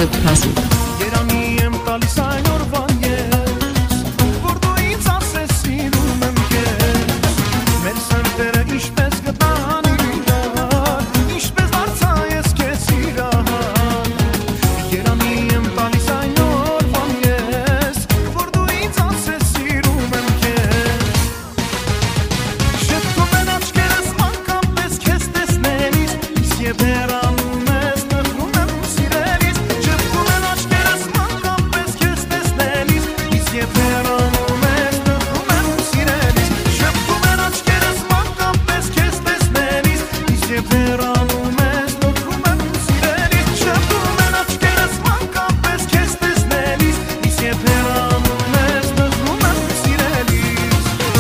Joseph Krasuk. Երանի եմ տալիս այն օրվան ես, որ դու ինձ ասես սիրում եմ քեզ, մեր սերտերը ինչպես գտան իրար, ինչպես դարձա ես քեզ սիրահար, երանի եմ տալիս այն օրվան ես, որ դու ինձ ասես սիրում եմ քեզ, շփվում են աչքերս անկամպես քեզ տեսնելիս, իսկ եւ հեռանում ես նեղում եմ սիրելիս, շփվում են աչքերս անկամպես քեզ տեսնելիս, իսկ եւ հեռանում ես նեղում եմ սիրելիս, շփվում են աչքերս անկամպես քեզ տեսնելիս, իսկ եւ հեռանում ես նեղում եմ սիրելիս, շփվում են աչքերս անկամպես քեզ տեսնելիս, իսկ եւ հեռանում ես նեղում եմ սիրելիս.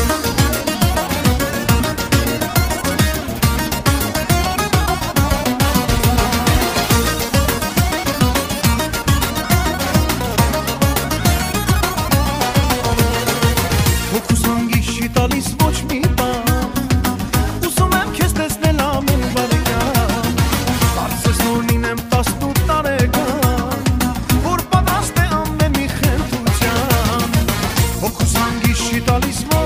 Հոգուս հանգիստ չի տալիս ոչ մի բան, ուզում եմ քեզ տեսնել ամեն բարեկամ, կարծես նոր լինեմ 18 տարեկան, որ պատրաստ է ամեն մի խնդրության, հոգուս հանգիստ չի տալիս